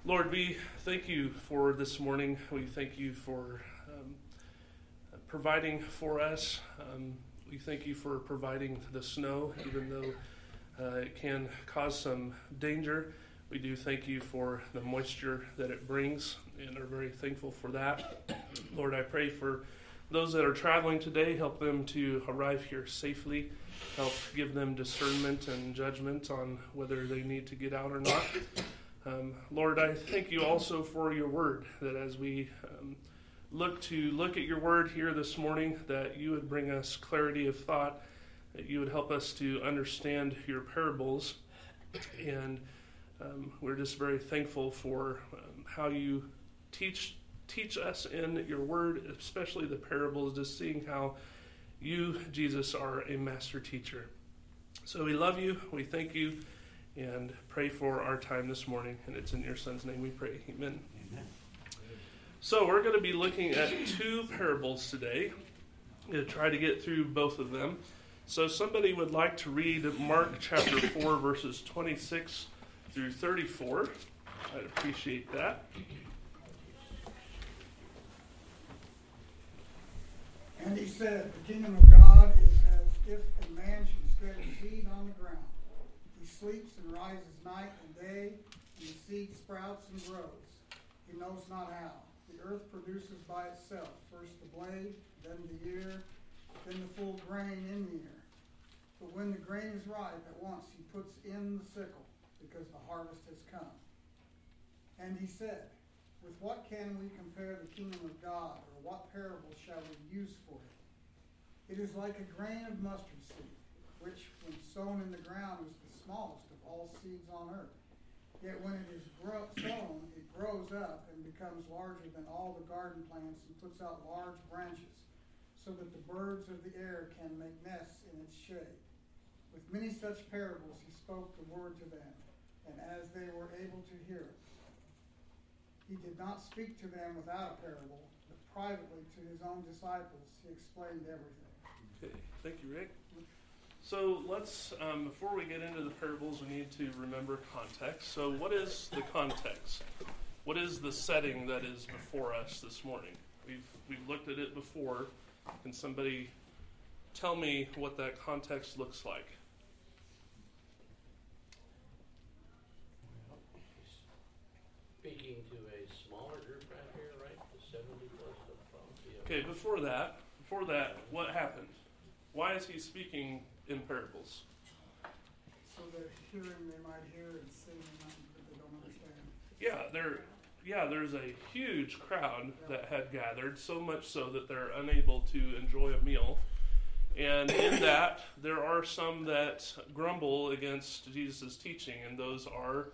Lord, we thank you for this morning. We thank you for providing for us. We thank you for providing the snow, even though it can cause some danger. We do thank you for the moisture that it brings and are very thankful for that. Lord, I pray for those that are traveling today, help them to arrive here safely. Help give them discernment and judgment on whether they need to get out or not. Lord, I thank you also for your word, that as we look at your word here this morning, that you would bring us clarity of thought, that you would help us to understand your parables. And we're just very thankful for how you teach us in your word, especially the parables, just seeing how you, Jesus, are a master teacher. So we love you, we thank you, and pray for our time this morning. And it's in your Son's name we pray. Amen. Amen. So we're going to be looking at two parables today. I'm going to try to get through both of them. So somebody would like to read Mark chapter 4, verses 26 through 34. I'd appreciate that. And he said, the kingdom of God is as if a man should spread a seed on the ground. He sleeps and rises night and day, and the seed sprouts and grows. He knows not how. The earth produces by itself first the blade, then the ear, then the full grain in the ear. But when the grain is ripe, at once he puts in the sickle, because the harvest has come. And he said, with what can we compare the kingdom of God, or what parable shall we use for it? It is like a grain of mustard seed, which, when sown in the ground, is the smallest of all seeds on earth. Yet when it is sown, it grows up and becomes larger than all the garden plants and puts out large branches, so that the birds of the air can make nests in its shade. With many such parables he spoke the word to them, and as they were able to hear it. He did not speak to them without a parable, but privately to his own disciples he explained everything. Okay, thank you, Rick. So let's, before we get into the parables, we need to remember context. So what is the context? What is the setting that is before us this morning? We've looked at it before. Can somebody tell me what that context looks like? Speaking to a smaller group right here, right? The 70 plus the probably. Okay, before that, what happened? Why is he speaking in parables? So they're hearing, they might hear, and seeing, but they don't understand. There's a huge crowd that had gathered, so much so that they're unable to enjoy a meal. And in that, there are some that grumble against Jesus' teaching, and those are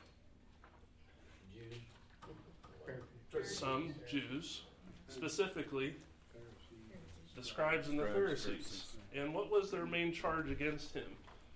some Jews, specifically the scribes and the Pharisees. And what was their main charge against him?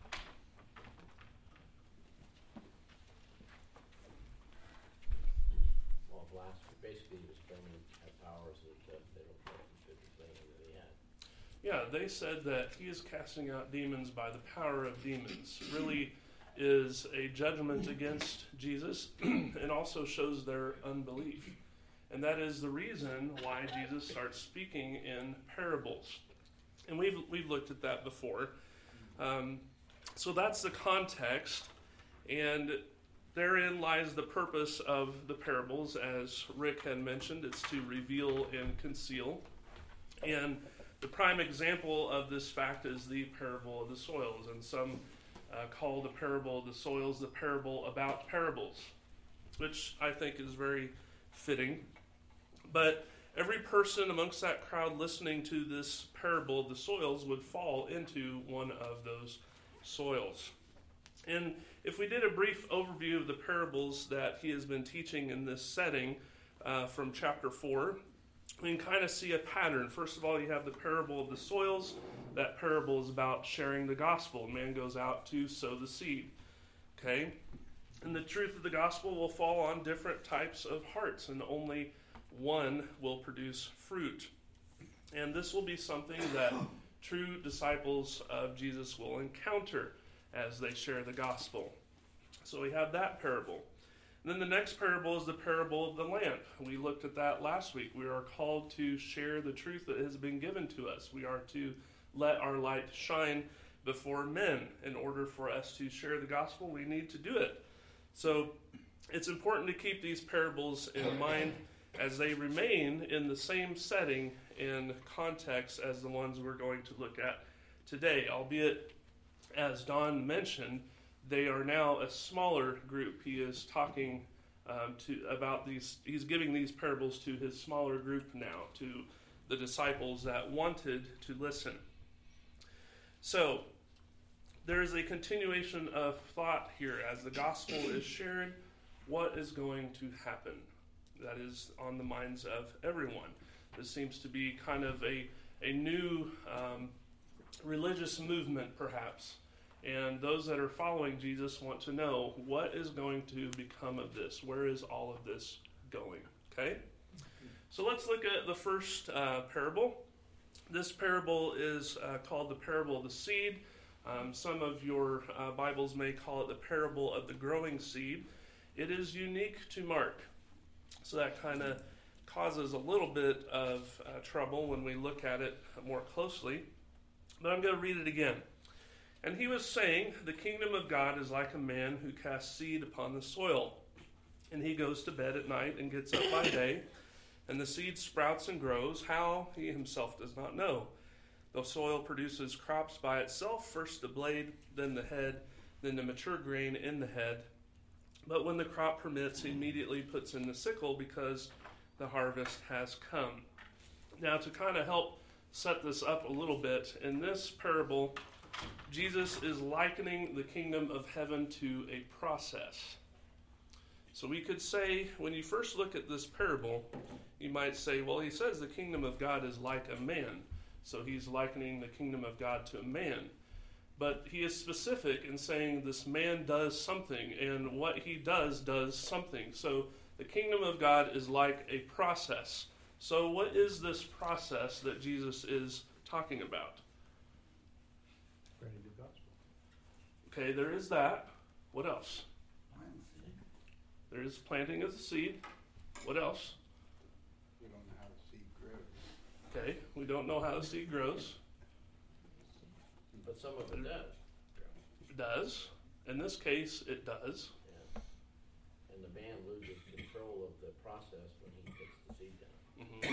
Well, basically he was claiming powers that they don't know if he claiming that he had. Yeah, they said that he is casting out demons by the power of demons. Really is a judgment against Jesus and also shows their unbelief. And that is the reason why Jesus starts speaking in parables. And we've looked at that before. So that's the context. And therein lies the purpose of the parables. As Rick had mentioned, it's to reveal and conceal. And the prime example of this fact is the parable of the soils. And some call the parable of the soils the parable about parables, which I think is very fitting. But every person amongst that crowd listening to this parable of the soils would fall into one of those soils. And if we did a brief overview of the parables that he has been teaching in this setting from chapter 4, we can kind of see a pattern. First of all, you have the parable of the soils. That parable is about sharing the gospel. Man goes out to sow the seed. Okay? And the truth of the gospel will fall on different types of hearts, and only one will produce fruit. And this will be something that true disciples of Jesus will encounter as they share the gospel. So we have that parable. And then the next parable is the parable of the lamp. We looked at that last week. We are called to share the truth that has been given to us. We are to let our light shine before men. In order for us to share the gospel, we need to do it. So it's important to keep these parables in mind as they remain in the same setting and context as the ones we're going to look at today, albeit, as Don mentioned, they are now a smaller group. He is talking about these. He's giving these parables to his smaller group now, to the disciples that wanted to listen. So there is a continuation of thought here as the gospel is shared. What is going to happen? That is on the minds of everyone. This seems to be kind of a new religious movement, perhaps. And those that are following Jesus want to know, what is going to become of this? Where is all of this going? Okay? So let's look at the first parable. This parable is called the parable of the seed. Some of your Bibles may call it the parable of the growing seed. It is unique to Mark. So that kind of causes a little bit of trouble when we look at it more closely. But I'm going to read it again. And he was saying, the kingdom of God is like a man who casts seed upon the soil. And he goes to bed at night and gets up by day. And the seed sprouts and grows. How? He himself does not know. The soil produces crops by itself, first the blade, then the head, then the mature grain in the head. But when the crop permits, he immediately puts in the sickle because the harvest has come. Now, to kind of help set this up a little bit, in this parable, Jesus is likening the kingdom of heaven to a process. So we could say, when you first look at this parable, you might say, well, he says the kingdom of God is like a man. So he's likening the kingdom of God to a man. But he is specific in saying this man does something, and what he does something. So the kingdom of God is like a process. So what is this process that Jesus is talking about? Spreading the gospel. Okay, there is that. What else? Plant seed. There is planting of the seed. What else? We don't know how the seed grows. Okay, we don't know how the seed grows. But some of it does. It does. In this case, it does. Yeah. And the man loses control of the process when he puts the seed down. Mm-hmm.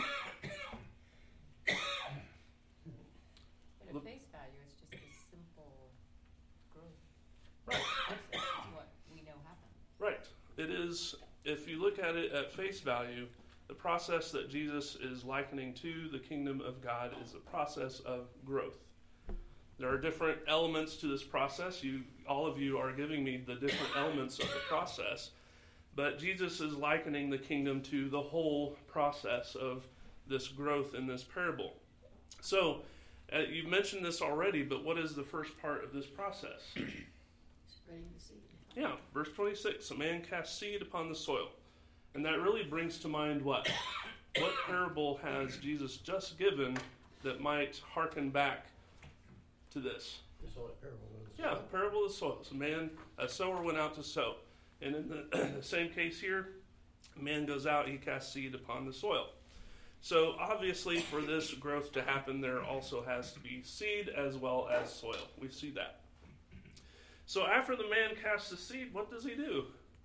But at face value, it's just a simple growth. Right. That's what we know happened. Right. It is, if you look at it at face value, the process that Jesus is likening to the kingdom of God is a process of growth. There are different elements to this process. All of you are giving me the different elements of the process. But Jesus is likening the kingdom to the whole process of this growth in this parable. So, you've mentioned this already, but what is the first part of this process? Spreading the seed. Yeah, verse 26, a man casts seed upon the soil. And that really brings to mind what? What parable has Jesus just given that might hearken back to this? The soil parable. Yeah, the parable of the soil. So a sower went out to sow. And in the same case here, a man goes out, he casts seed upon the soil. So obviously for this growth to happen, there also has to be seed as well as soil. We see that. So after the man casts the seed, what does he do?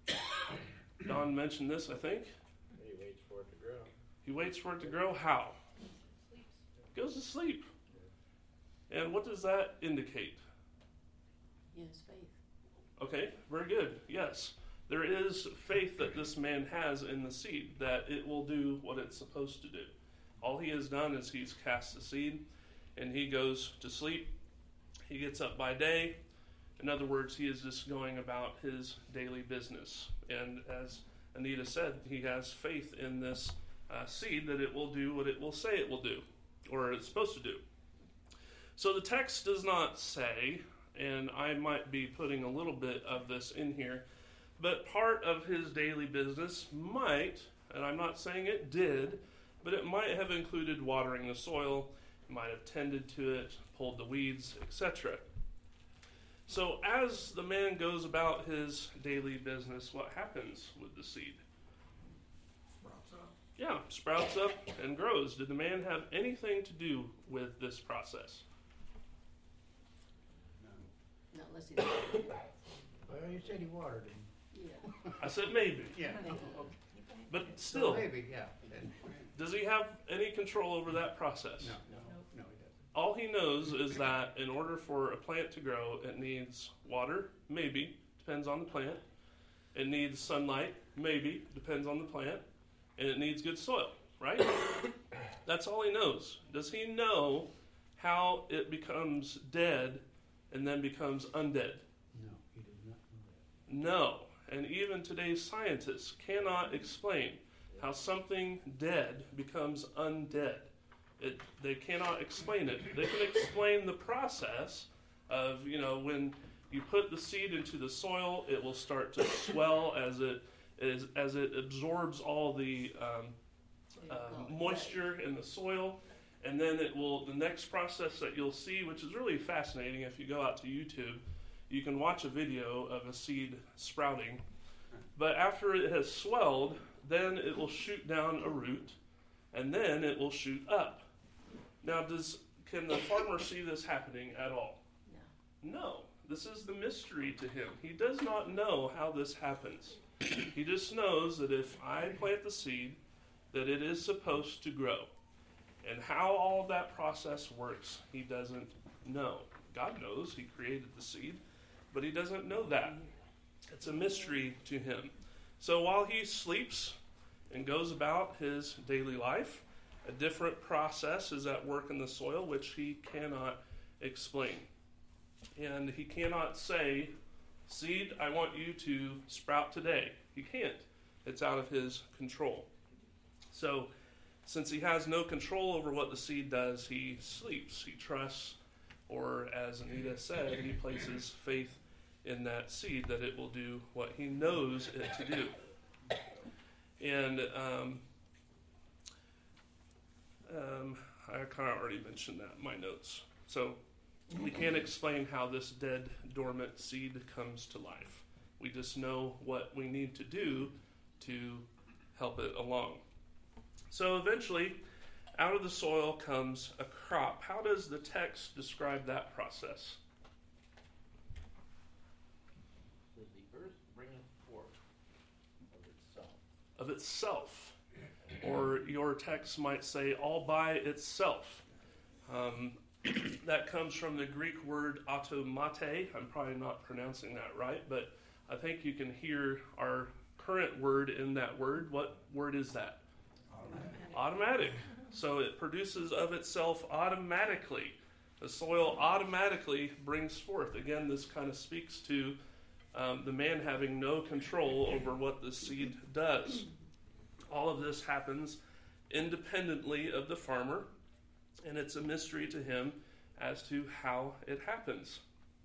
Don mentioned this, I think. He waits for it to grow. He waits for it to grow. How? Sleeps. Goes to sleep. And what does that indicate? In his faith. Okay, very good. Yes. There is faith that this man has in the seed, that it will do what it's supposed to do. All he has done is he's cast the seed, and he goes to sleep. He gets up by day. In other words, he is just going about his daily business. And as Anita said, he has faith in this seed that it will do what it will say it will do, or it's supposed to do. So the text does not say, and I might be putting a little bit of this in here, but part of his daily business might, and I'm not saying it did, but it might have included watering the soil, might have tended to it, pulled the weeds, etc. So as the man goes about his daily business, what happens with the seed? Sprouts up. Yeah, sprouts up and grows. Did the man have anything to do with this process? Not unless he's. Well, you said he watered him. Yeah. I said maybe. Yeah. But still, Maybe, yeah. does he have any control over that process? No, he doesn't. All he knows is that in order for a plant to grow, it needs water, maybe, depends on the plant. It needs sunlight, maybe, depends on the plant. And it needs good soil, right? That's all he knows. Does he know how it becomes dead and then becomes undead? No, he does not know that. No. And even today's scientists cannot explain how something dead becomes undead. They cannot explain it. They can explain the process of, when you put the seed into the soil, it will start to swell as it absorbs all the moisture in the soil. And then the next process that you'll see, which is really fascinating if you go out to YouTube, you can watch a video of a seed sprouting. But after it has swelled, then it will shoot down a root, and then it will shoot up. Now, can the farmer see this happening at all? No. No. This is the mystery to him. He does not know how this happens. He just knows that if I plant the seed, that it is supposed to grow. And how all of that process works, he doesn't know. God knows. He created the seed. But he doesn't know that. It's a mystery to him. So while he sleeps and goes about his daily life, a different process is at work in the soil, which he cannot explain. And he cannot say, seed, I want you to sprout today. He can't. It's out of his control. So since he has no control over what the seed does, he sleeps. He trusts, or as Anita said, he places faith in that seed that it will do what he knows it to do. And I kind of already mentioned that in my notes. So we can't explain how this dead, dormant seed comes to life. We just know what we need to do to help it along. So eventually, out of the soil comes a crop. How does the text describe that process? Does the earth bringeth forth of itself? Of itself. Or your text might say, all by itself. That comes from the Greek word automate. I'm probably not pronouncing that right, but I think you can hear our current word in that word. What word is that? Automatic. So it produces of itself automatically. The soil automatically brings forth. Again, this kind of speaks to the man having no control over what the seed does. All of this happens independently of the farmer, and it's a mystery to him as to how it happens.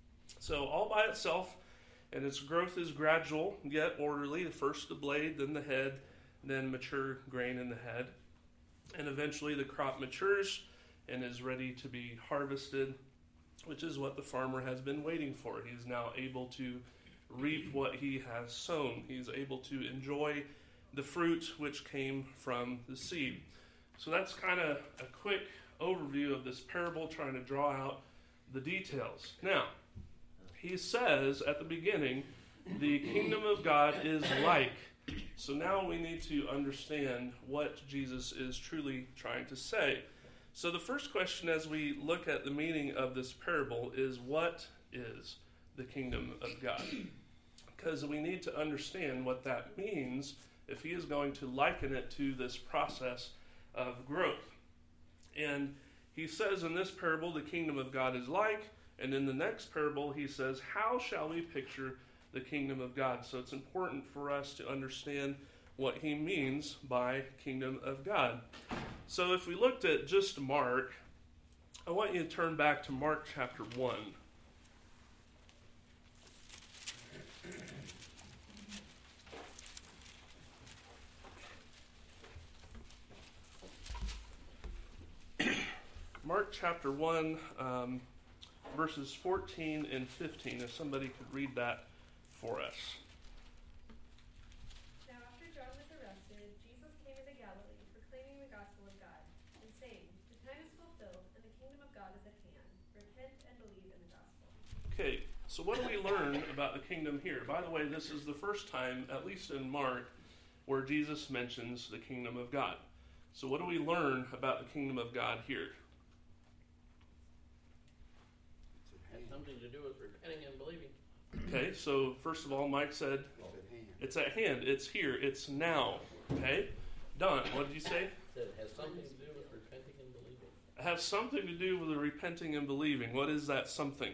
So all by itself, and its growth is gradual yet orderly. First the blade, then the head, then mature grain in the head. And eventually the crop matures and is ready to be harvested, which is what the farmer has been waiting for. He is now able to reap what he has sown. He's able to enjoy the fruit which came from the seed. So that's kind of a quick overview of this parable, trying to draw out the details. Now, he says at the beginning, the kingdom of God is like. So now we need to understand what Jesus is truly trying to say. So the first question as we look at the meaning of this parable is, what is the kingdom of God? Because we need to understand what that means if he is going to liken it to this process of growth. And he says in this parable, the kingdom of God is like, and in the next parable he says, how shall we picture the kingdom of God? So it's important for us to understand what he means by kingdom of God. So if we looked at just Mark, I want you to turn back to Mark chapter 1. Mark chapter 1, verses 14 and 15, if somebody could read that for us. Now after John was arrested, Jesus came into Galilee, proclaiming the gospel of God, and saying, "The time is fulfilled, and the kingdom of God is at hand. Repent and believe in the gospel." Okay, so what do we learn about the kingdom here? By the way, this is the first time, at least in Mark, where Jesus mentions the kingdom of God. So what do we learn about the kingdom of God here? Has something to do with repenting and believing. Okay, so first of all, Mike said it's at hand, it's here, it's now. Okay, Don, what did you say? It has something to do with repenting and believing. It has something to do with the repenting and believing. What is that something?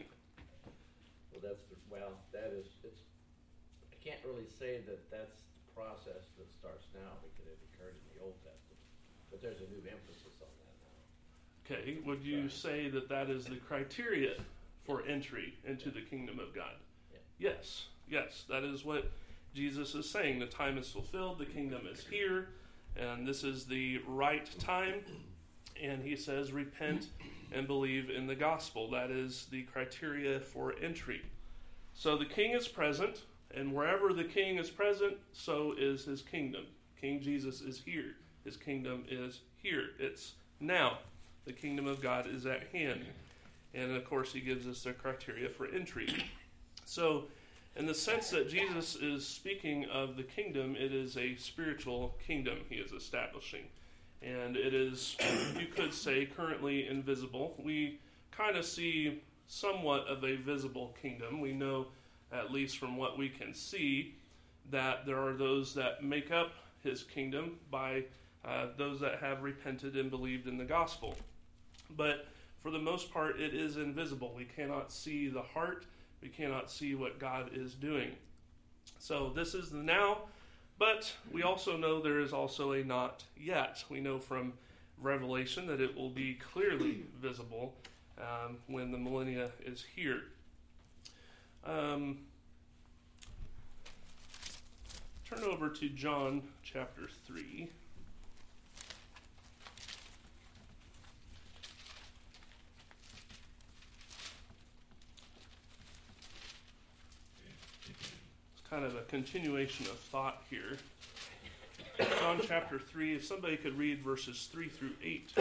I can't really say that that's the process that starts now because it occurred in the Old Testament. But there's a new emphasis on that now. Okay, would you say that that is the criteria for entry into the kingdom of God? Yeah. Yes, that is what Jesus is saying. The time is fulfilled, the kingdom is here, and this is the right time. And he says, repent and believe in the gospel. That is the criteria for entry. So the king is present, and wherever the king is present, so is his kingdom. King Jesus is here. His kingdom is here. It's now. The kingdom of God is at hand. And of course, he gives us the criteria for entry. So, in the sense that Jesus is speaking of the kingdom, it is a spiritual kingdom he is establishing. And it is, you could say, currently invisible. We kind of see somewhat of a visible kingdom. We know, at least from what we can see, that there are those that make up his kingdom by those that have repented and believed in the gospel. But for the most part, it is invisible. We cannot see the heart. We cannot see what God is doing. So this is the now, but we also know there is also a not yet. We know from Revelation that it will be clearly visible when the millennia is here. Turn over to John chapter 3. It's kind of a continuation of thought here. John chapter 3, if somebody could read verses 3 through 8.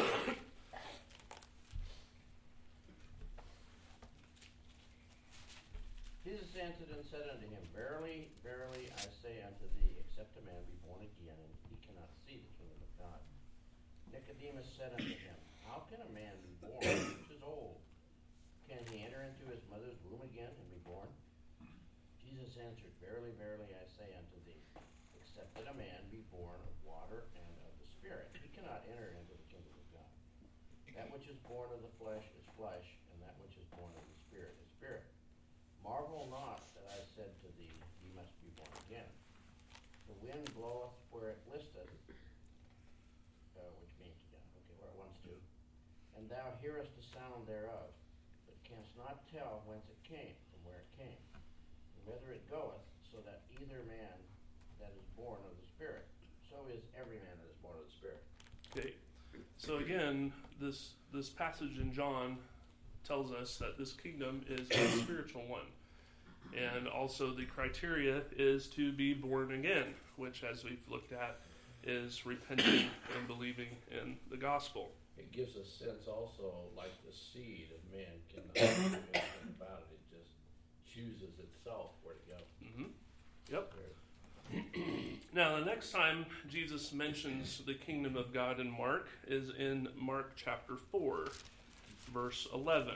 Jesus answered and said unto him, Verily, verily, I say unto thee, except a man be born again, he cannot see the kingdom of God. Nicodemus said unto him, How can a man be born which is old? Can he enter into his mother's womb again and be born? Jesus answered, Verily, verily, I say unto thee, except that a man be born of water and of the Spirit, he cannot enter into the kingdom of God. That which is born of the flesh is flesh, and that which is born of the Spirit is spirit. Marvel not that I said to thee, Ye must be born again. The wind bloweth where it listeth, which means, where it wants to, and thou hearest the sound thereof, but canst not tell whence it came, from where it came, and whither it goeth, so that either man that is born of the Spirit, so is every man that is born of the Spirit. Okay, so again, this passage in John tells us that this kingdom is a spiritual one. And also the criteria is to be born again, which, as we've looked at, is repenting and believing in the gospel. It gives a sense also, like the seed of man cannot do anything about it. It just chooses itself where to go. Mm-hmm. Yep. Now, the next time Jesus mentions the kingdom of God in Mark is in Mark chapter 4, verse 11.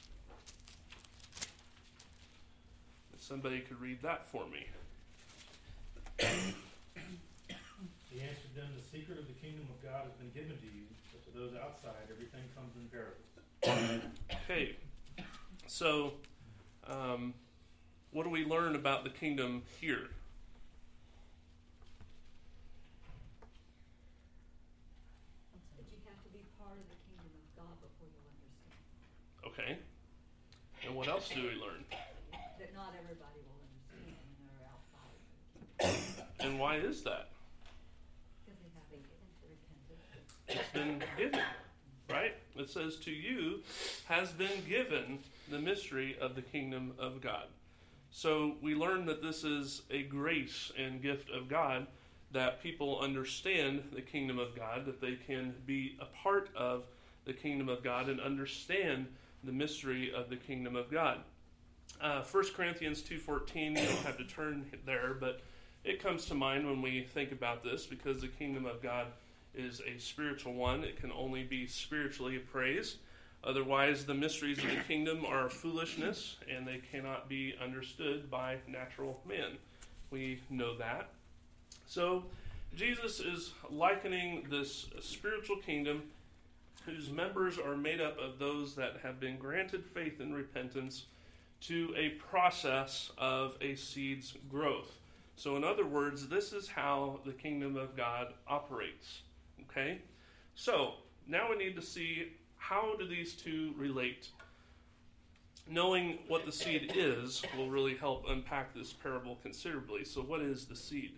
If somebody could read that for me. He answered them, The secret of the kingdom of God has been given to you, but to those outside everything comes in parables. Okay, so what do we learn about the kingdom here? That you have to be part of the kingdom of God before you'll understand. Okay, and what else do we learn? That not everybody will understand when they're outside of the kingdom. And why is that? Because they haven't given to repentance. It's been given, right? It says, to you has been given the mystery of the kingdom of God. So we learn that this is a grace and gift of God, that people understand the kingdom of God, that they can be a part of the kingdom of God and understand the mystery of the kingdom of God. 1 Corinthians 2:14, you don't have to turn there, but it comes to mind when we think about this, because the kingdom of God is a spiritual one. It can only be spiritually appraised. Otherwise, the mysteries of the kingdom are foolishness, and they cannot be understood by natural men. We know that. So, Jesus is likening this spiritual kingdom, whose members are made up of those that have been granted faith and repentance, to a process of a seed's growth. So in other words, this is how the kingdom of God operates. Okay? So, now we need to see, how do these two relate? Knowing what the seed is will really help unpack this parable considerably. So what is the seed?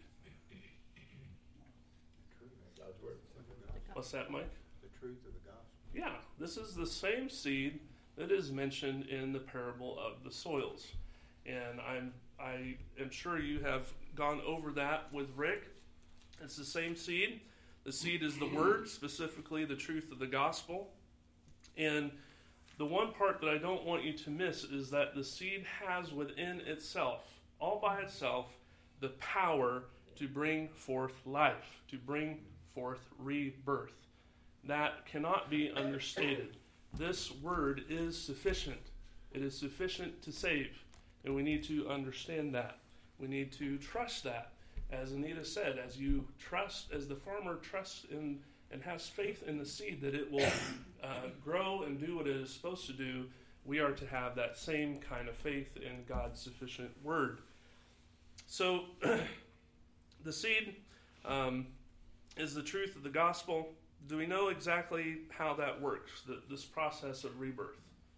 God's word. What's that, Mike? The truth of the gospel. Yeah, this is the same seed that is mentioned in the parable of the soils. And I am sure you have gone over that with Rick. It's the same seed. The seed is the word, specifically the truth of the gospel. And the one part that I don't want you to miss is that the seed has within itself, all by itself, the power to bring forth life, to bring forth rebirth. That cannot be understated. This word is sufficient. It is sufficient to save. And we need to understand that. We need to trust that. As Anita said, as you trust, as the farmer trusts in and has faith in the seed that it will grow and do what it is supposed to do, we are to have that same kind of faith in God's sufficient word. So, the seed is the truth of the gospel. Do we know exactly how that works, this process of rebirth?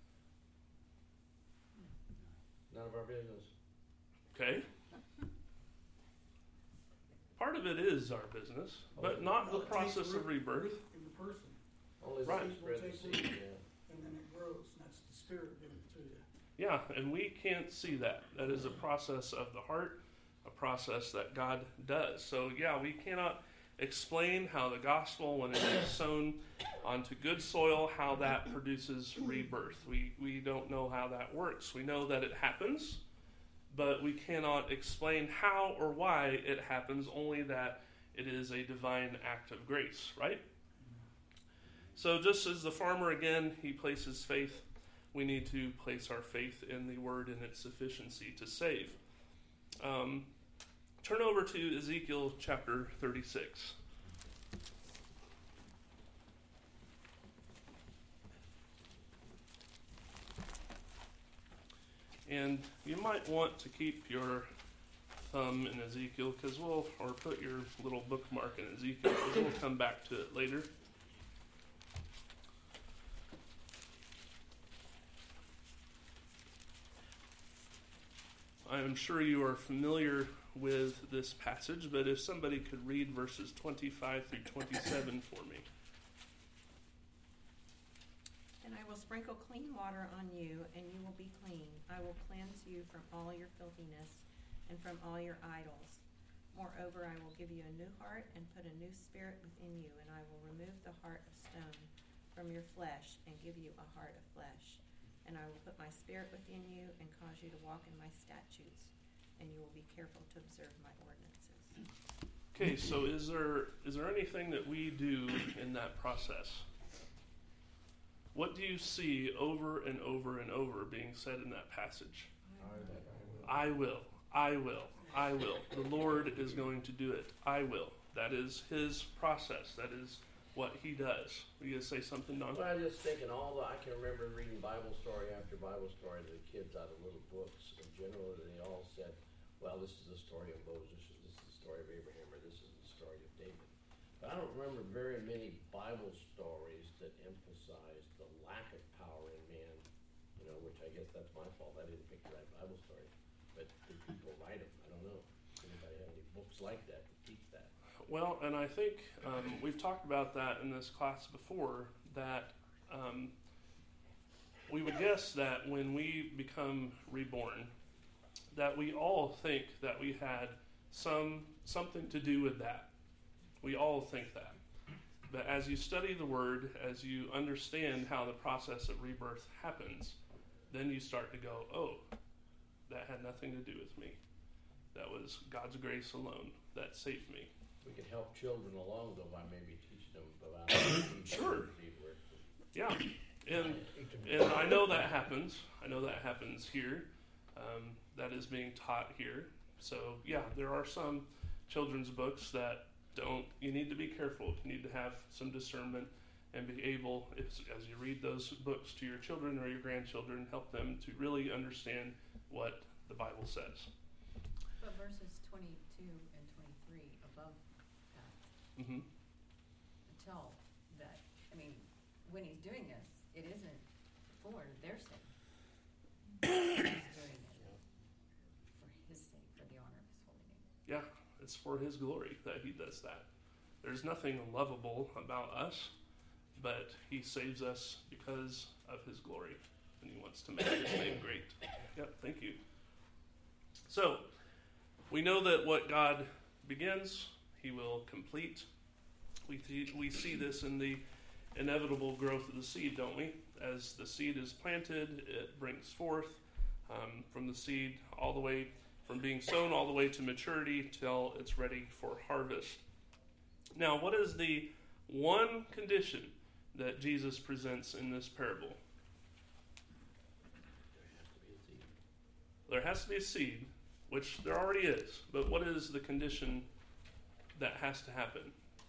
None of our business. Okay. Part of it is our business, but not the Well, it takes process of root rebirth. in the person, Only Right. the spread the seed, yeah. and then it grows, and that's the Spirit giving it to you. Yeah, and we can't see that. That is a process of the heart, a process that God does. So, yeah, we cannot explain how the gospel, when it is sown onto good soil, how that produces rebirth. We don't know how that works. We know that it happens, but we cannot explain how or why it happens, only that it is a divine act of grace, right? So just as the farmer, again, he places faith, we need to place our faith in the word and its sufficiency to save. Turn over to Ezekiel chapter 36. And you might want to keep your thumb in Ezekiel, or put your little bookmark in Ezekiel, because we'll come back to it later. I am sure you are familiar with this passage, but if somebody could read verses 25 through 27 for me. And I will sprinkle clean water on you, and you will be clean. I will cleanse you from all your filthiness and from all your idols. Moreover, I will give you a new heart and put a new spirit within you, and I will remove the heart of stone from your flesh and give you a heart of flesh. And I will put my spirit within you and cause you to walk in my statutes, and you will be careful to observe my ordinances. Okay, so is there anything that we do in that process? What do you see over and over and over being said in that passage? I will. I will. I will. The Lord is going to do it. I will. That is his process. That is what he does. Were you going to say something, Don? Well, I was just thinking I can remember reading Bible story after Bible story to the kids out of little books. And generally, they all said, well, this is the story of Moses, or this is the story of Abraham, or this is the story of David. But I don't remember very many Bible stories that emphasize the lack of power in man, which I guess that's my fault. I didn't pick the right Bible story. But did people write them? I don't know. Does anybody have any books like that to teach that? Well, and I think we've talked about that in this class before, that we would guess that when we become reborn, that we all think that we had something to do with that. We all think that. But as you study the Word, as you understand how the process of rebirth happens, then you start to go, oh, that had nothing to do with me. That was God's grace alone that saved me. We could help children along, though, by maybe teaching them about Sure. Yeah. And I know that happens. I know that happens here. That is being taught here. So, yeah, there are some children's books that you need to be careful. You need to have some discernment and be able, as you read those books to your children or your grandchildren, help them to really understand what the Bible says. But verses 22 and 23 above that, Mm-hmm. tell that, I mean, when he's doing this, it isn't for their sake. He's doing it for his sake, for the honor of his holy name. Yeah, it's for His glory that He does that. There's nothing lovable about us, but He saves us because of His glory, and He wants to make His name great. Yep, thank you. So, we know that what God begins, He will complete. We see this in the inevitable growth of the seed, don't we? As the seed is planted, it brings forth from the seed all the way, from being sown all the way to maturity till it's ready for harvest. Now, what is the one condition that Jesus presents in this parable? There has to be a seed, which there already is. But what is the condition that has to happen?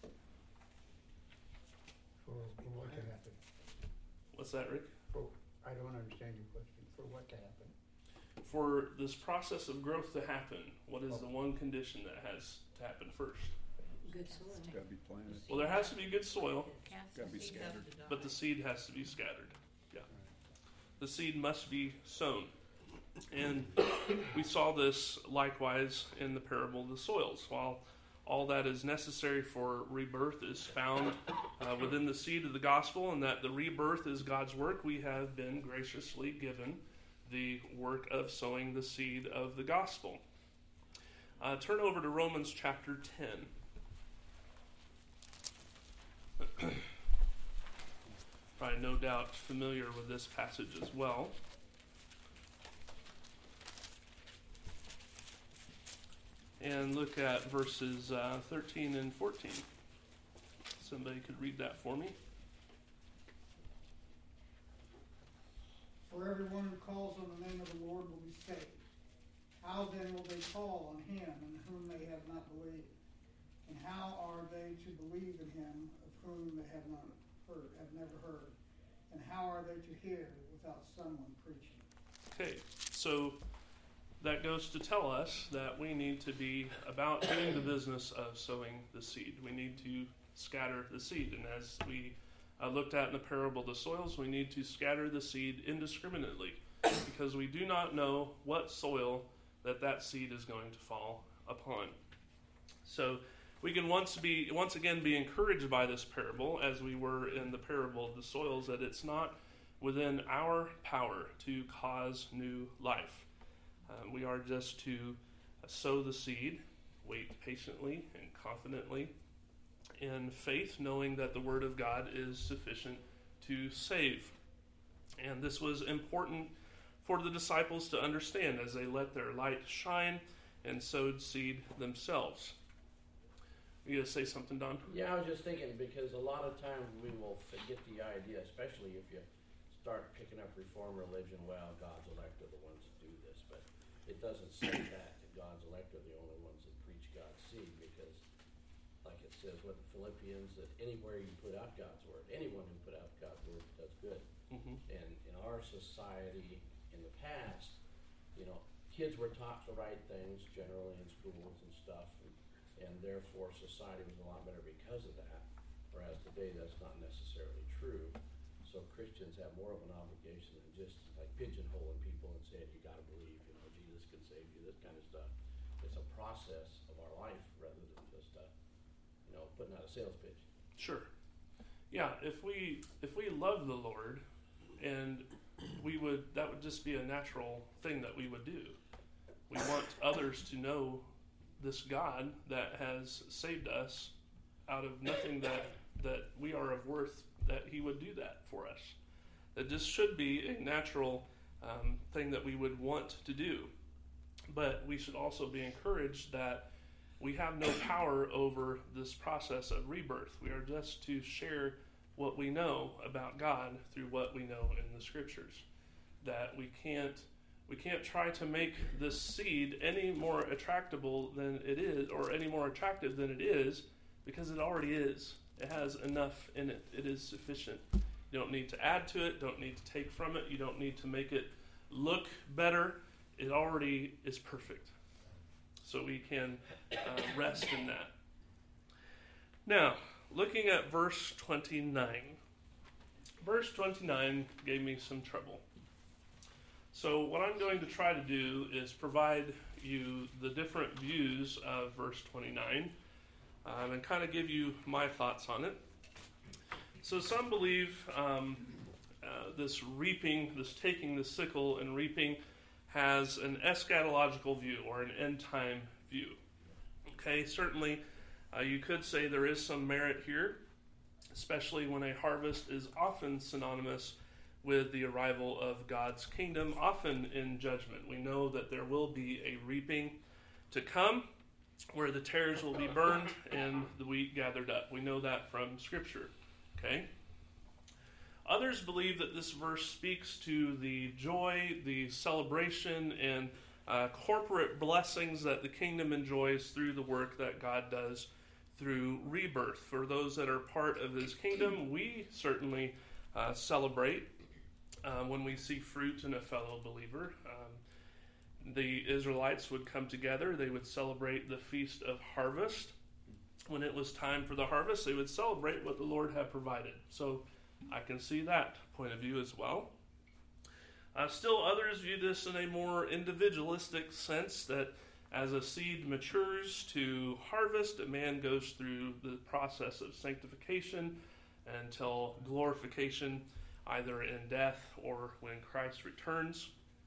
For what to happen? What's that, Rick? I don't understand your question. For what to happen? For this process of growth to happen, what is the one condition that has to happen first? Good soil. Got to be planted. Well, there has to be good soil, Gotta be scattered. but the seed has to be scattered. Yeah. The seed must be sown. And we saw this likewise in the parable of the soils. While all that is necessary for rebirth is found within the seed of the gospel, and that the rebirth is God's work, we have been graciously given the work of sowing the seed of the gospel. Turn over to Romans chapter 10. Probably no doubt familiar with this passage as well. And look at verses 13 and 14. Somebody could read that for me. For everyone who calls on the name of the Lord will be saved. How then will they call on him in whom they have not believed? And how are they to believe in him of whom they have not heard, have never heard? And how are they to hear without someone preaching? Okay, so that goes to tell us that we need to be about doing the business of sowing the seed. We need to scatter the seed. And as we looked at in the parable of the soils, we need to scatter the seed indiscriminately because we do not know what soil that seed is going to fall upon. So we can once again be encouraged by this parable, as we were in the parable of the soils, that it's not within our power to cause new life. We are just to sow the seed, wait patiently and confidently in faith, knowing that the Word of God is sufficient to save. And this was important for the disciples to understand as they let their light shine and sowed seed themselves. You going to say something, Don? Yeah, I was just thinking, because a lot of times we will forget the idea, especially if you start picking up Reformed religion. Well, God's elect are the ones that do this, but it doesn't say that God's elect are the only ones that preach God's seed, because like it says with the Philippians, that anywhere you put out God's word, anyone who put out God's word does good. Mm-hmm. And in our society in the past, kids were taught the right things generally in schools and stuff, and therefore society was a lot better because of that, whereas today that's not necessarily true. So Christians have more of an obligation than just like pigeonholing people and saying you got to believe, Jesus can save you, this kind of stuff. It's a process of our life rather than just putting out a sales pitch. Sure. Yeah, if we love the Lord, and that would just be a natural thing that we would do. We want others to know this God that has saved us out of nothing that we are of worth, that he would do that for us. That this should be a natural thing that we would want to do. But we should also be encouraged that we have no power over this process of rebirth. We are just to share what we know about God through what we know in the Scriptures. That we can't try to make this seed any more attractable than it is, or any more attractive than it is, because it already is. It has enough in it. It is sufficient. You don't need to add to it, don't need to take from it, you don't need to make it look better. It already is perfect. So we can rest in that. Now, looking at verse 29. Verse 29 gave me some trouble. So what I'm going to try to do is provide you the different views of verse 29 and kind of give you my thoughts on it. So some believe this reaping, this taking the sickle and reaping, has an eschatological view or an end-time view. Okay, certainly you could say there is some merit here, especially when a harvest is often synonymous with the arrival of God's kingdom, often in judgment. We know that there will be a reaping to come where the tares will be burned and the wheat gathered up. We know that from Scripture. Okay? Others believe that this verse speaks to the joy, the celebration, and corporate blessings that the kingdom enjoys through the work that God does through rebirth. For those that are part of his kingdom, we certainly celebrate when we see fruit in a fellow believer. The Israelites would come together. They would celebrate the Feast of Harvest. When it was time for the harvest, they would celebrate what the Lord had provided. So I can see that point of view as well. Still, others view this in a more individualistic sense, that as a seed matures to harvest, a man goes through the process of sanctification until glorification, either in death or when Christ returns.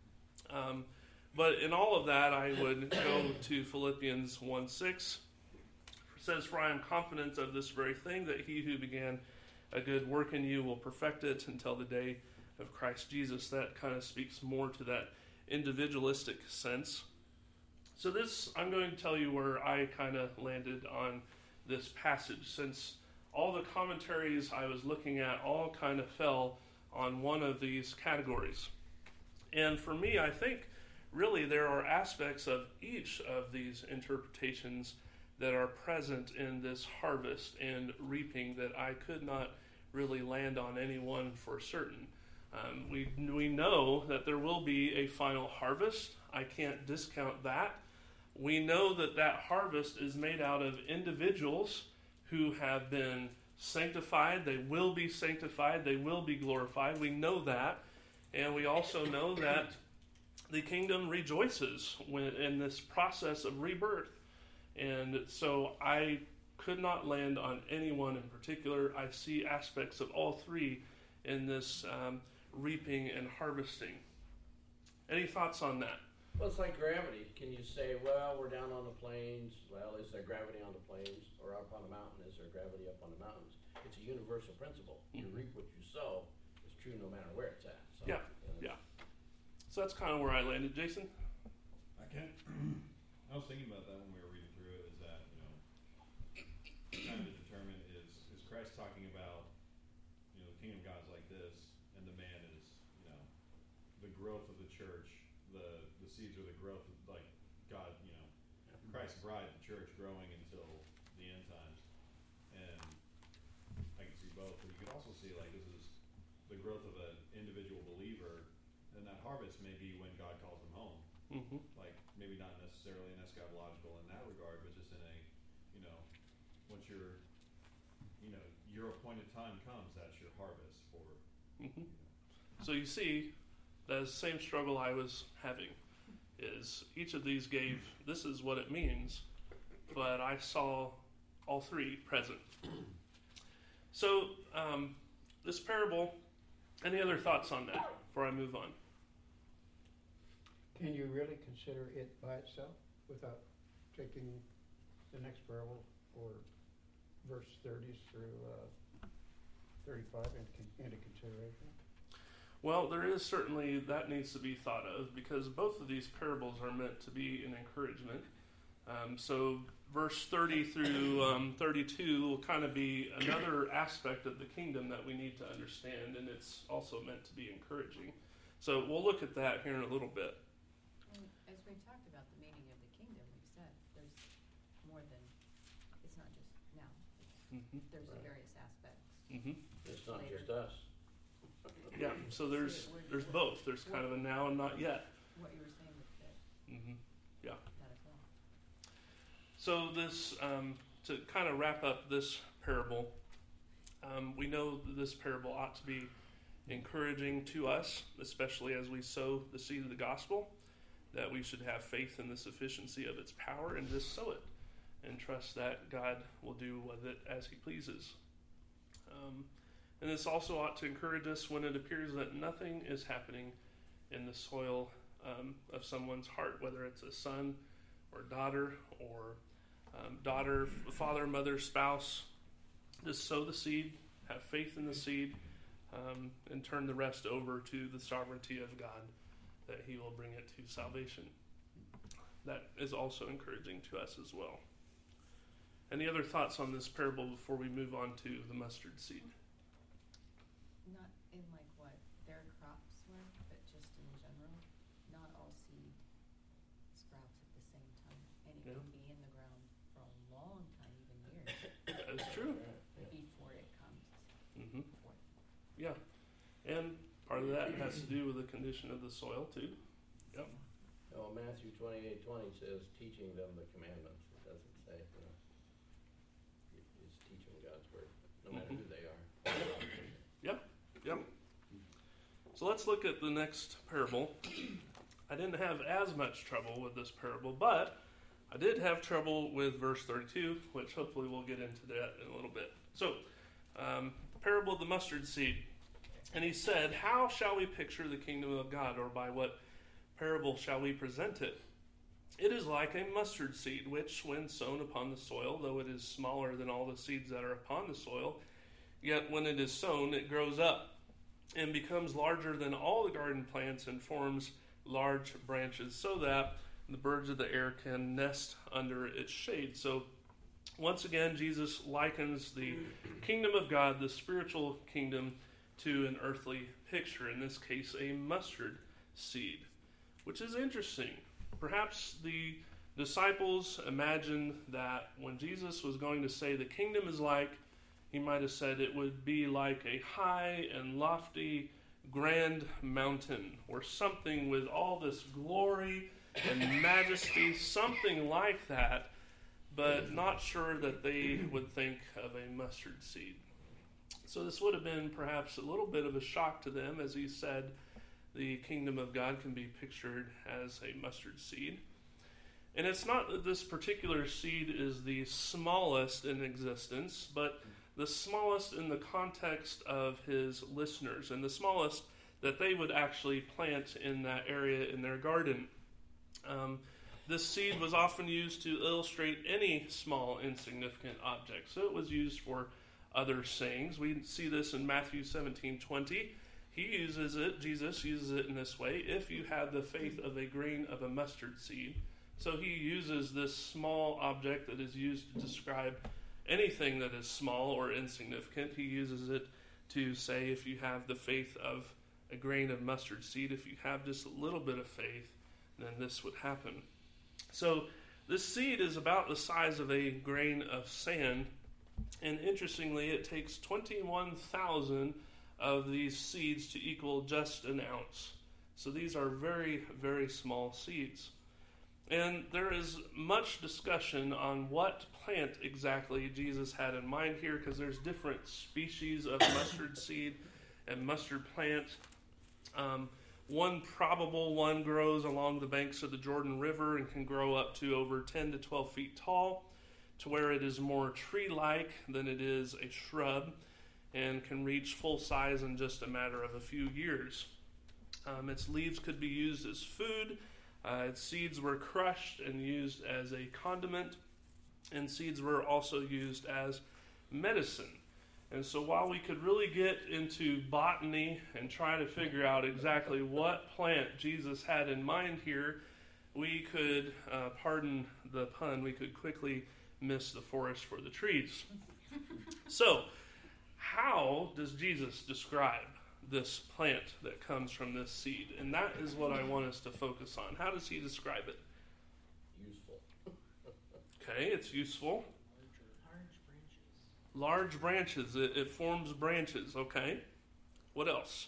But in all of that, I would go to Philippians 1:6. It says, "For I am confident of this very thing, that he who began a good work in you will perfect it until the day of Christ Jesus." That kind of speaks more to that individualistic sense. So this, I'm going to tell you where I kind of landed on this passage, since all the commentaries I was looking at all kind of fell on one of these categories. And for me, I think really there are aspects of each of these interpretations that are present in this harvest and reaping that I could not really land on any one for certain. We know that there will be a final harvest. I can't discount that. We know that that harvest is made out of individuals who have been sanctified. They will be sanctified. They will be glorified. We know that. And we also know that the kingdom rejoices in this process of rebirth. And so I could not land on anyone in particular. I see aspects of all three in this reaping and harvesting. Any thoughts on that? Well, it's like gravity. Can you say, well, we're down on the plains. Well, is there gravity on the plains? Or up on the mountain, is there gravity up on the mountains? It's a universal principle. You reap what you sow. It's true no matter where it's at. So, Yeah. So that's kind of where I landed. Jason? I was thinking about that when we were reading through it, is that, trying to determine is Christ talking about, the kingdom of God is like this, and the man is, the growth of the church, the seeds are the growth of, like, God, Christ's bride, the church, growing until the end times. And I can see both, but you could also see, like, this is the growth of an individual believer, and that harvest may be when God calls them home. Mm-hmm. Like, maybe not necessarily an eschatological in that regard, but just in a, once your appointed time comes, that's your harvest for. Mm-hmm. So you see, the same struggle I was having is each of these gave, this is what it means, but I saw all three present. So, this parable, any other thoughts on that before I move on? Can you really consider it by itself without taking the next parable or verse 30 through 35 into consideration? Well, there is certainly, that needs to be thought of, because both of these parables are meant to be an encouragement. So verse 30 through 32 will kind of be another aspect of the kingdom that we need to understand, and it's also meant to be encouraging. So we'll look at that here in a little bit. And as we talked about the meaning of the kingdom, we've said there's more than, it's not just now. There's Right. various aspects. It's not Later. just us. Yeah, so there's both. There's kind of a now and not yet. What you were saying with that, Yeah. that as well. So this, to kind of wrap up this parable, we know that this parable ought to be encouraging to us, especially as we sow the seed of the gospel, that we should have faith in the sufficiency of its power and just sow it and trust that God will do with it as he pleases. And this also ought to encourage us when it appears that nothing is happening in the soil of someone's heart, whether it's a son or daughter or daughter, father, mother, spouse. Just sow the seed, have faith in the seed, and turn the rest over to the sovereignty of God, that he will bring it to salvation. That is also encouraging to us as well. Any other thoughts on this parable before we move on to the mustard seed? Not in like what their crops were, but just in general, not all seed sprouts at the same time. And it Yeah. can be in the ground for a long time, even years, That is true. before it comes forth. Yeah. And part of that has to do with the condition of the soil too. Yep. Oh, Matthew 28:20 says, teaching them the commandments. It doesn't say, it's teaching God's word, no matter who they are. Yep. So let's look at the next parable. I didn't have as much trouble with this parable, but I did have trouble with verse 32, which hopefully we'll get into that in a little bit. So, the parable of the mustard seed. And he said, how shall we picture the kingdom of God, or by what parable shall we present it? It is like a mustard seed, which, when sown upon the soil, though it is smaller than all the seeds that are upon the soil, yet when it is sown, it grows up and becomes larger than all the garden plants and forms large branches, so that the birds of the air can nest under its shade. So, once again, Jesus likens the kingdom of God, the spiritual kingdom, to an earthly picture, in this case, a mustard seed, which is interesting. Perhaps the disciples imagined that when Jesus was going to say the kingdom is like, he might have said it would be like a high and lofty grand mountain, or something with all this glory and majesty, something like that, but not sure that they would think of a mustard seed. So this would have been perhaps a little bit of a shock to them, as he said the kingdom of God can be pictured as a mustard seed. And it's not that this particular seed is the smallest in existence, but the smallest in the context of his listeners, and the smallest that they would actually plant in that area in their garden. This seed was often used to illustrate any small, insignificant object. So it was used for other sayings. We see this in Matthew 17:20. Jesus uses it in this way: if you have the faith of a grain of a mustard seed. So he uses this small object that is used to describe anything that is small or insignificant. He uses it to say, if you have the faith of a grain of mustard seed, if you have just a little bit of faith, then this would happen. So this seed is about the size of a grain of sand, and interestingly, it takes 21,000 of these seeds to equal just an ounce. So these are very, very small seeds. And there is much discussion on what plant exactly Jesus had in mind here, because there's different species of mustard seed and mustard plant. One probable one grows along the banks of the Jordan River and can grow up to over 10 to 12 feet tall, to where it is more tree-like than it is a shrub. and can reach full size in just a matter of a few years. Its leaves could be used as food. Its seeds were crushed and used as a condiment, and seeds were also used as medicine. And so while we could really get into botany and try to figure out exactly what plant Jesus had in mind here, we could, pardon the pun, we could quickly miss the forest for the trees. So, how does Jesus describe this plant that comes from this seed? And that is what I want us to focus on. How does he describe it? Useful. Okay, it's useful. Large branches. Large branches. It forms branches. Okay. What else?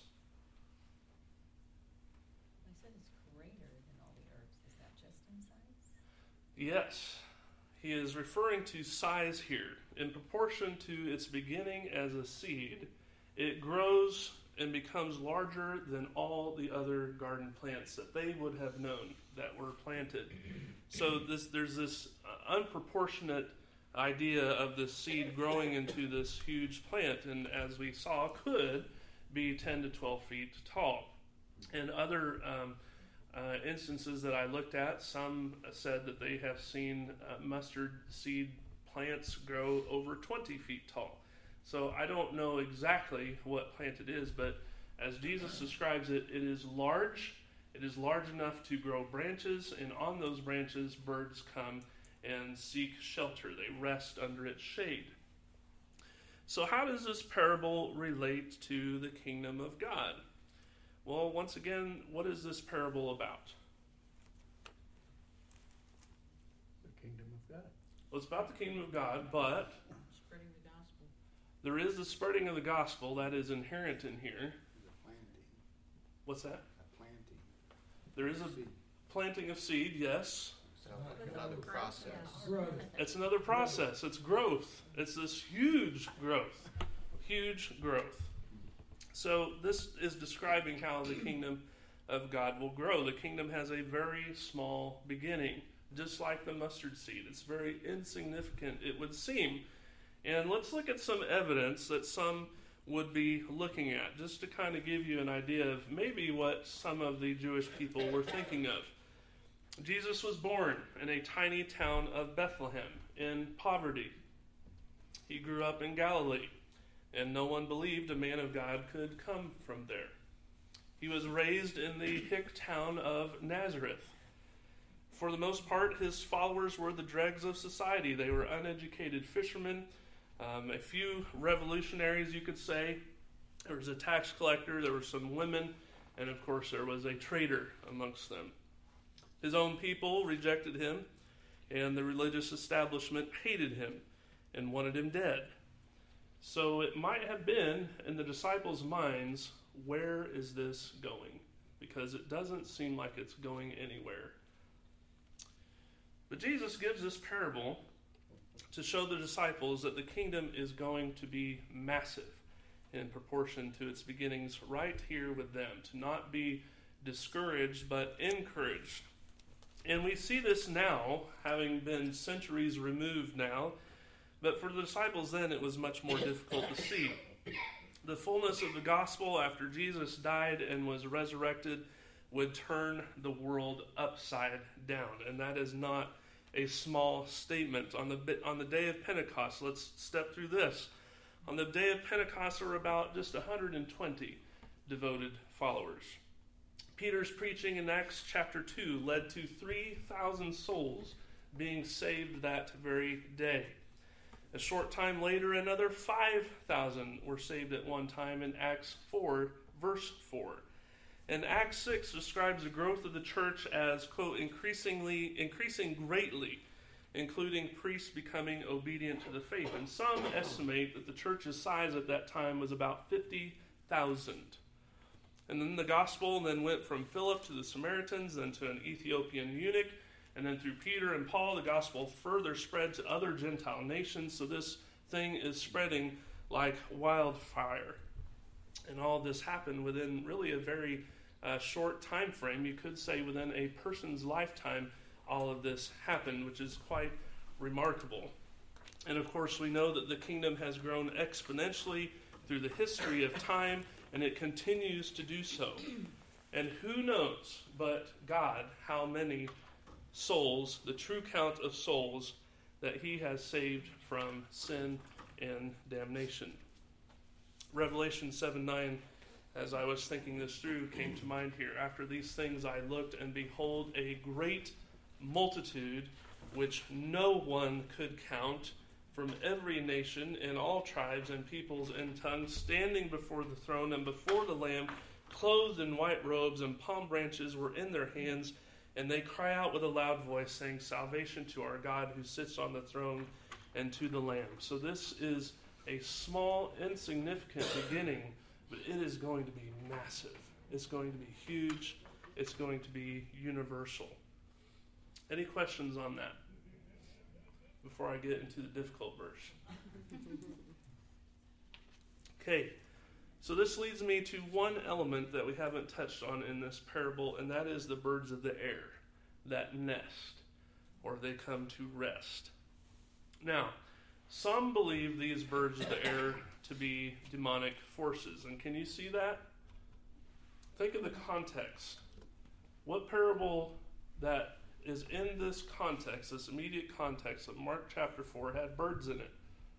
I said it's greater than all the herbs. Is that just in size? Yes. He is referring to size here. In proportion to its beginning as a seed, it grows and becomes larger than all the other garden plants that they would have known that were planted. So there's this unproportionate idea of this seed growing into this huge plant, and as we saw, could be 10 to 12 feet tall. In other instances that I looked at, some said that they have seen mustard seed plants grow over 20 feet tall. So I don't know exactly what plant it is, but as Jesus describes it, it is large. It is large enough to grow branches, and on those branches, birds come and seek shelter. They rest under its shade. So how does this parable relate to the kingdom of God? Well, once again, what is this parable about? The kingdom of God. Well, it's about the kingdom of God, but Spreading the gospel. there is the spreading of the gospel that is inherent in here. The planting. What's that? A planting. There is a Seed. planting of seed, yes. Another process. Growth. It's another process. It's growth. It's this huge growth. Huge growth. So this is describing how the kingdom of God will grow. The kingdom has a very small beginning, just like the mustard seed. It's very insignificant, it would seem. And let's look at some evidence that some would be looking at, just to kind of give you an idea of maybe what some of the Jewish people were thinking of. Jesus was born in a tiny town of Bethlehem in poverty. He grew up in Galilee, and no one believed a man of God could come from there. He was raised in the hick town of Nazareth. For the most part, his followers were the dregs of society. They were uneducated fishermen, a few revolutionaries, you could say. There was a tax collector, there were some women, and of course there was a trader amongst them. His own people rejected him, and the religious establishment hated him and wanted him dead. So it might have been in the disciples' minds, where is this going? Because it doesn't seem like it's going anywhere. But Jesus gives this parable to show the disciples that the kingdom is going to be massive in proportion to its beginnings right here with them, to not be discouraged but encouraged. And we see this now, having been centuries removed now, but for the disciples then it was much more difficult to see. The fullness of the gospel after Jesus died and was resurrected would turn the world upside down. And that is not a small statement. On the day of Pentecost, let's step through this. On the day of Pentecost, there were about just 120 devoted followers. Peter's preaching in Acts chapter 2 led to 3,000 souls being saved that very day. A short time later, another 5,000 were saved at one time in Acts 4, verse 4. And Acts 6 describes the growth of the church as, quote, increasing greatly, including priests becoming obedient to the faith. And some estimate that the church's size at that time was about 50,000. And then the gospel then went from Philip to the Samaritans, then to an Ethiopian eunuch, and then through Peter and Paul, the gospel further spread to other Gentile nations. So this thing is spreading like wildfire. And all this happened within really a very short time frame. You could say within a person's lifetime, all of this happened, which is quite remarkable. And of course, we know that the kingdom has grown exponentially through the history of time, and it continues to do so. And who knows but God how many souls, the true count of souls, that he has saved from sin and damnation. Revelation 7:9, as I was thinking this through, came to mind here. After these things I looked, and behold, a great multitude, which no one could count, from every nation and all tribes and peoples and tongues, standing before the throne and before the Lamb, clothed in white robes, and palm branches were in their hands, and they cry out with a loud voice, saying, Salvation to our God who sits on the throne and to the Lamb. So this is a small, insignificant beginning, but it is going to be massive. It's going to be huge. It's going to be universal. Any questions on that before I get into the difficult verse? Okay, so this leads me to one element that we haven't touched on in this parable, and that is the birds of the air that nest, or they come to rest. Now, some believe these birds of the air to be demonic forces, and can you see that? Think of the context. What parable that is in this context, this immediate context of Mark chapter 4, had birds in it?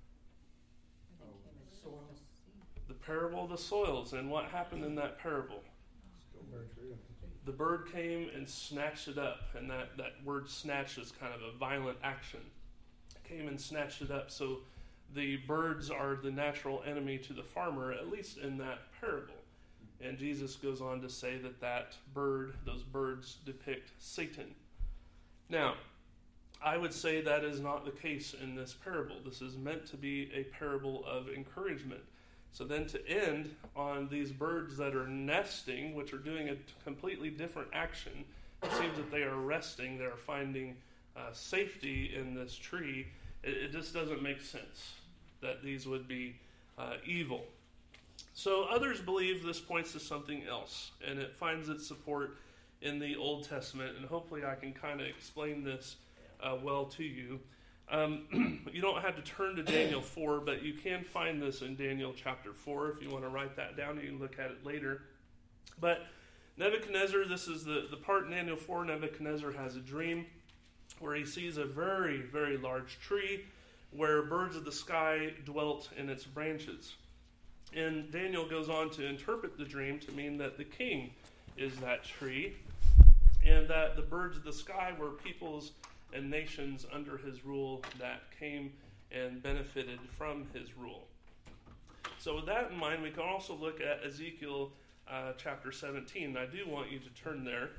The parable of the soils. And what happened in that parable? The bird came and snatched it up. And that word snatch is kind of a violent action. Came and snatched it up. So the birds are the natural enemy to the farmer, at least in that parable. And Jesus goes on to say that those birds depict Satan. Now, I would say that is not the case in this parable. This is meant to be a parable of encouragement. So then to end on these birds that are nesting, which are doing a completely different action, it seems that they are resting, they are finding safety in this tree. It just doesn't make sense that these would be evil. So others believe this points to something else, and it finds its support in the Old Testament, and hopefully I can kind of explain this well to you. You don't have to turn to Daniel 4, but you can find this in Daniel chapter 4 if you want to write that down. You can look at it later. But Nebuchadnezzar, this is the part in Daniel 4, Nebuchadnezzar has a dream where he sees a very, very large tree where birds of the sky dwelt in its branches. And Daniel goes on to interpret the dream to mean that the king is that tree, and that the birds of the sky were peoples and nations under his rule that came and benefited from his rule. So with that in mind, we can also look at Ezekiel chapter 17. I do want you to turn there.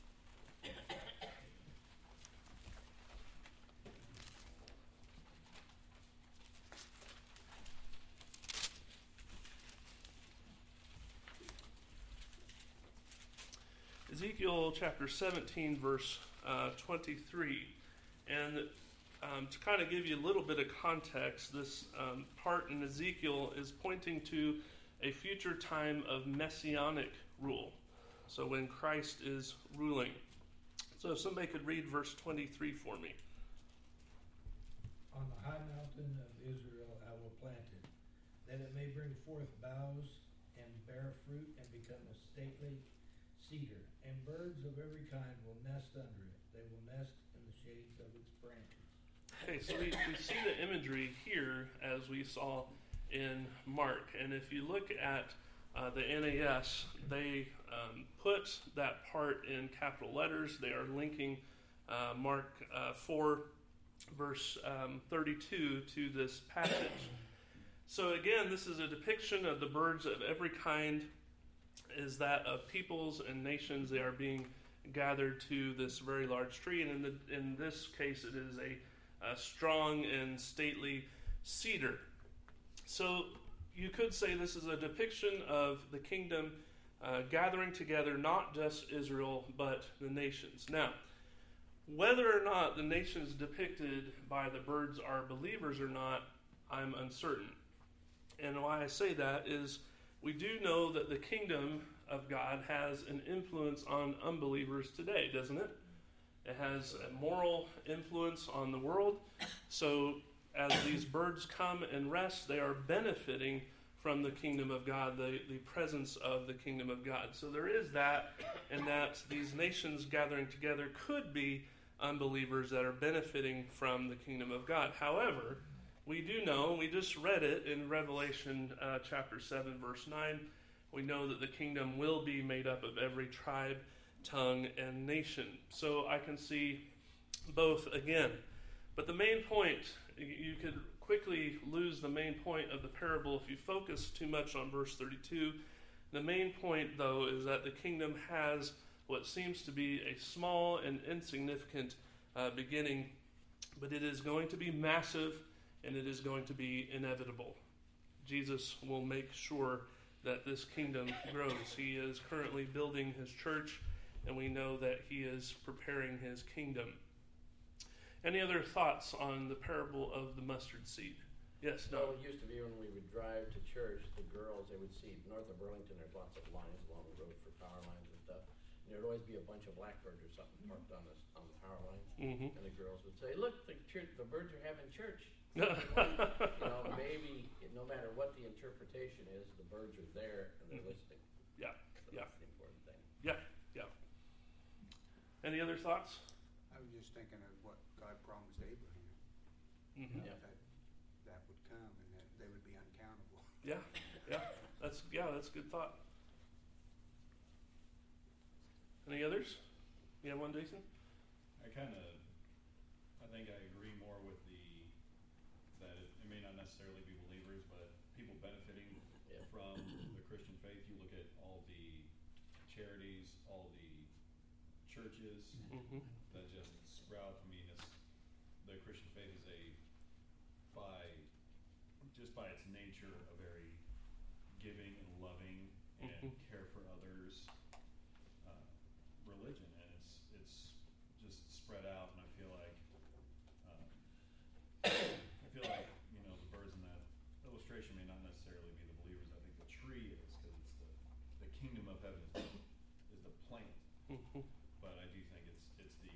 Ezekiel chapter 17, verse 23. And to kind of give you a little bit of context, this part in Ezekiel is pointing to a future time of messianic rule. So when Christ is ruling. So if somebody could read verse 23 for me. On the high mountain of Israel I will plant it, that it may bring forth boughs and bear fruit and become a stately cedar. And birds of every kind will nest under it. They will nest in the shades of its branches. Okay, so we see the imagery here as we saw in Mark. And if you look at the NAS, they put that part in capital letters. They are linking Mark 4, verse 32 to this passage. So again, this is a depiction of the birds of every kind, is that of peoples and nations. They are being gathered to this very large tree, and in this case it is a strong and stately cedar. So you could say this is a depiction of the kingdom gathering together not just Israel but the nations. Now, whether or not the nations depicted by the birds are believers or not, I'm uncertain. And why I say that is we do know that the kingdom of God has an influence on unbelievers today, doesn't it? It has a moral influence on the world. So as these birds come and rest, they are benefiting from the kingdom of God, the presence of the kingdom of God. So there is that, and that these nations gathering together could be unbelievers that are benefiting from the kingdom of God. However, we do know, we just read it in Revelation chapter 7, verse 9, we know that the kingdom will be made up of every tribe, tongue, and nation. So I can see both again. But the main point, you could quickly lose the main point of the parable if you focus too much on verse 32. The main point, though, is that the kingdom has what seems to be a small and insignificant beginning, but it is going to be massive, and it is going to be inevitable. Jesus will make sure that this kingdom grows. He is currently building his church, and we know that he is preparing his kingdom. Any other thoughts on the parable of the mustard seed? Yes, no. Well, it used to be when we would drive to church, the girls, they would see north of Burlington, there's lots of lines along the road for power lines and stuff. And there'd always be a bunch of blackbirds or something parked on the power lines. Mm-hmm. And the girls would say, look, the birds are having church. Maybe no matter what the interpretation is, the birds are there and they're listening. Yeah, So yeah. that's the important thing. Yeah. Any other thoughts? I was just thinking of what God promised Abraham, Mm-hmm. Yeah. that would come and that they would be uncountable. Yeah. That's a good thought. Any others? You have one, Jason? I think I agree more with that it may not necessarily be believers, but people benefiting Yeah. from the Christian faith. You look at all the charities, all the churches Mm-hmm. that just sprout. I mean, the Christian faith is by its nature, a very giving and loving and Mhm. care for others religion, and it's just spread out. And I feel like the birds in that illustration may not necessarily be the believers. I think the tree is, because it's the kingdom of heaven is the plant. Mm-hmm. But I do think it's the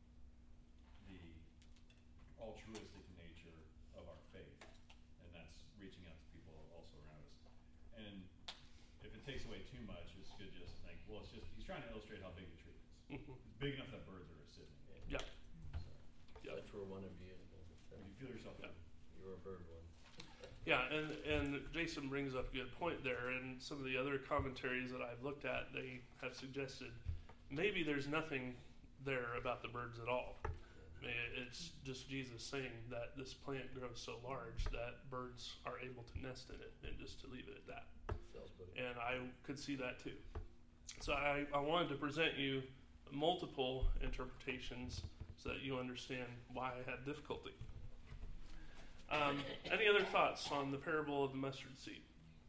altruistic nature of our faith, and that's reaching out to people also around us. And if it takes away too much, it's good just to think, well, he's trying to illustrate how big the tree is. Mm-hmm. It's big enough that birds are sitting. Yeah. So that's where one of you, If you feel yourself, Yeah. you're a bird one. Yeah, and Jason brings up a good point there, and some of the other commentaries that I've looked at, they have suggested maybe there's nothing there about the birds at all. It's just Jesus saying that this plant grows so large that birds are able to nest in it, and just to leave it at that. And I could see that too. So I wanted to present you multiple interpretations so that you understand why I had difficulty. Any other thoughts on the parable of the mustard seed?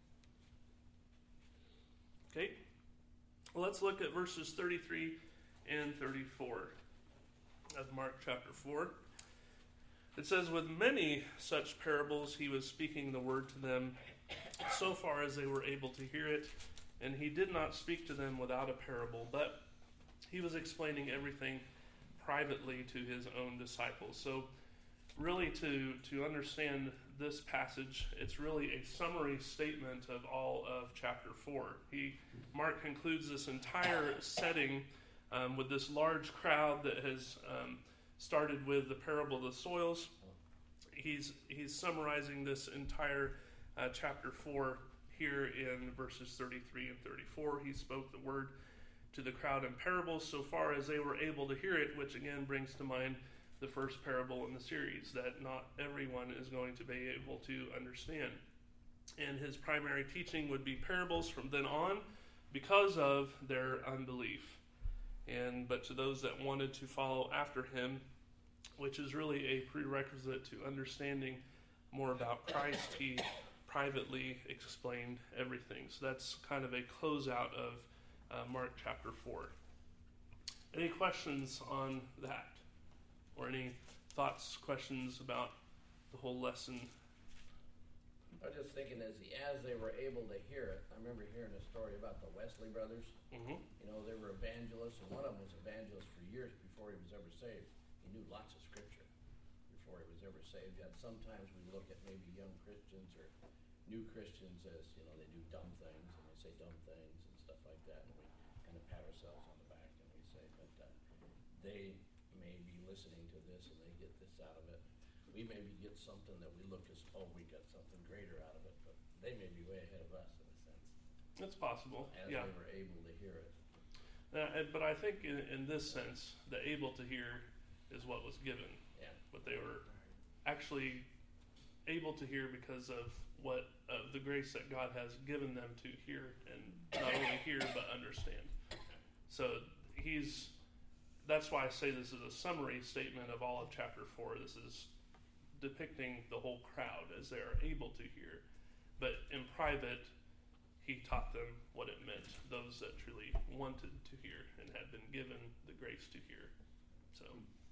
Okay. Well, let's look at verses 33 and 34 of Mark chapter 4. It says, with many such parables he was speaking the word to them, so far as they were able to hear it, and he did not speak to them without a parable, but he was explaining everything privately to his own disciples. So really to understand this passage, it's really a summary statement of all of chapter 4. Mark concludes this entire setting with this large crowd that has started with the parable of the soils. He's summarizing this entire chapter 4 here in verses 33 and 34. He spoke the word to the crowd in parables so far as they were able to hear it, which again brings to mind the first parable in the series, that not everyone is going to be able to understand. And his primary teaching would be parables from then on because of their unbelief. But to those that wanted to follow after him, which is really a prerequisite to understanding more about Christ, he privately explained everything. So that's kind of a closeout of Mark chapter 4. Any questions on that? Or any thoughts, questions about the whole lesson? I was just thinking as they were able to hear it, I remember hearing a story about the Wesley brothers. Mm-hmm. They were evangelists, and one of them was evangelist for years before he was ever saved. He knew lots of scripture before he was ever saved. Yet sometimes we look at maybe young Christians or new Christians as, you know, they do dumb things and they say dumb things and stuff like that, and we kind of pat ourselves on the back and we say, but they may be listening to this and they get this out of it. We maybe get something that we look as, oh, we got something greater out of it, but they may be way ahead of us in a sense. It's possible. As Yeah. they were able to hear it. But I think in this sense, the able to hear is what was given. Yeah. What they were actually able to hear because of the grace that God has given them to hear, and not only hear but understand. So that's why I say this is a summary statement of all of chapter 4. This is depicting the whole crowd as they are able to hear. But in private, he taught them what it meant, those that truly wanted to hear and had been given the grace to hear. So,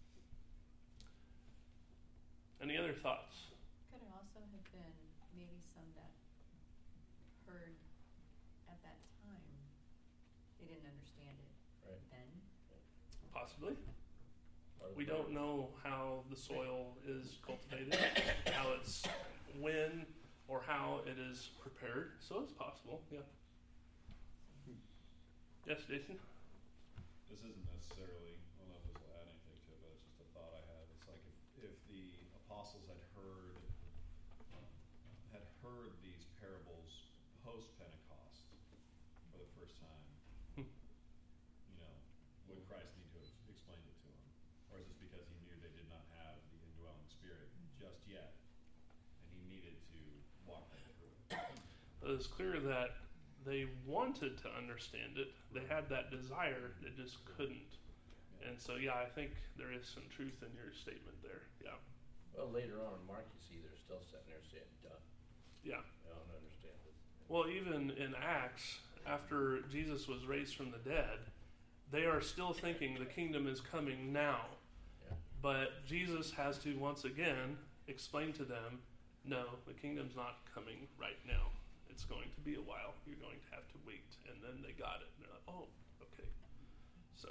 any other thoughts? Could it also have been maybe some that heard at that time, they didn't understand it Right. then? Possibly. Part of We the- don't know how the soil is cultivated, how it's when or how it is prepared. So it's possible, yeah. Yes, Jason? This isn't necessarily, I don't know if this will add anything to it, but it's just a thought I had. It's like if the apostles had heard these parables post-Pentecost for the first time, you know, would Christ need to have explained it to them? Or is this because he knew they did not have the indwelling spirit just yet, and he needed to walk them through it? It's clear that they wanted to understand it. They had that desire, they just couldn't. And so, yeah, I think there is some truth in your statement there. Yeah. Well, later on in Mark, you see they're still sitting there saying, duh, Yeah. I don't understand it. Well, even in Acts, after Jesus was raised from the dead, they are still thinking the kingdom is coming now. Yeah. But Jesus has to once again explain to them, no, the kingdom's not coming right now. It's going to be a while. You're going to have to wait. And then they got it. And they're like, oh, okay. So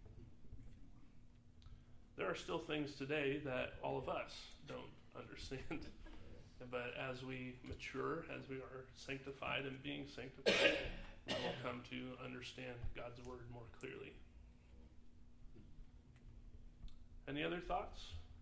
there are still things today that all of us don't understand. But as we mature, as we are sanctified and being sanctified, we will come to understand God's word more clearly. Any other thoughts?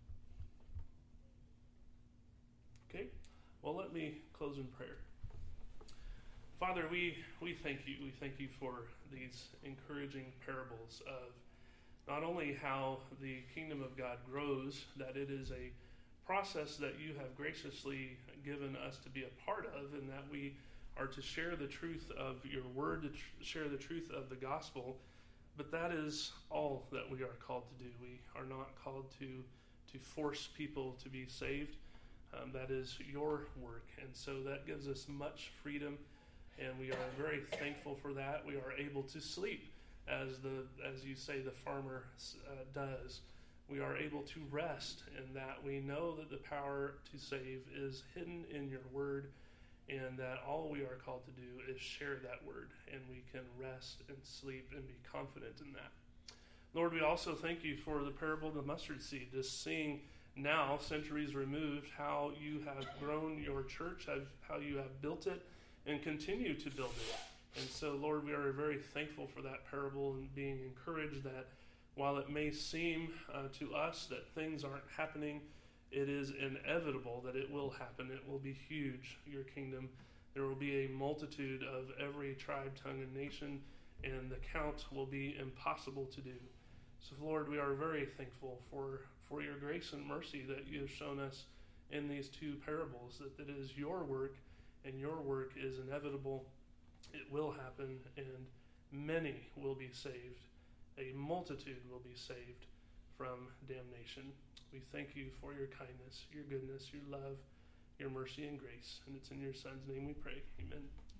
Okay. Well, let me close in prayer. Father, we thank you. We thank you for these encouraging parables of not only how the kingdom of God grows, that it is a process that you have graciously given us to be a part of, and that we are to share the truth of your word, to share the truth of the gospel. But that is all that we are called to do. We are not called to force people to be saved. That is your work. And so that gives us much freedom, and we are very thankful for that. We are able to sleep, as you say, the farmer does. We are able to rest in that we know that the power to save is hidden in your word, and that all we are called to do is share that word, and we can rest and sleep and be confident in that. Lord, we also thank you for the parable of the mustard seed, just seeing now, centuries removed, how you have grown your church, how you have built it, and continue to build it. And so, Lord, we are very thankful for that parable and being encouraged that while it may seem to us that things aren't happening, it is inevitable that it will happen. It will be huge, your kingdom. There will be a multitude of every tribe, tongue, and nation, and the count will be impossible to do. So, Lord, we are very thankful for your grace and mercy that you have shown us in these two parables, that it is your work, and your work is inevitable. It will happen, and many will be saved. A multitude will be saved from damnation. We thank you for your kindness, your goodness, your love, your mercy and grace. And it's in your Son's name we pray. Amen.